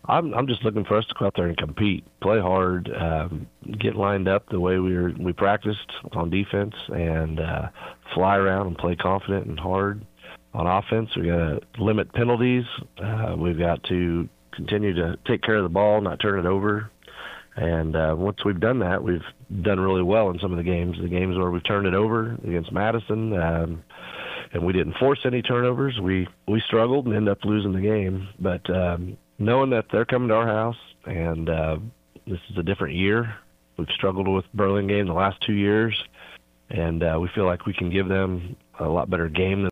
I'm just looking for us to go out there and compete, play hard, get lined up the way we practiced on defense, and fly around and play confident and hard on offense. We got to limit penalties. We've got to continue to take care of the ball, not turn it over. And once we've done that, we've done really well in some of the games. The games where we've turned it over against Madison, and we didn't force any turnovers. We struggled and ended up losing the game. But knowing that they're coming to our house, and this is a different year. We've struggled with Burlingame the last 2 years, and we feel like we can give them a lot better game than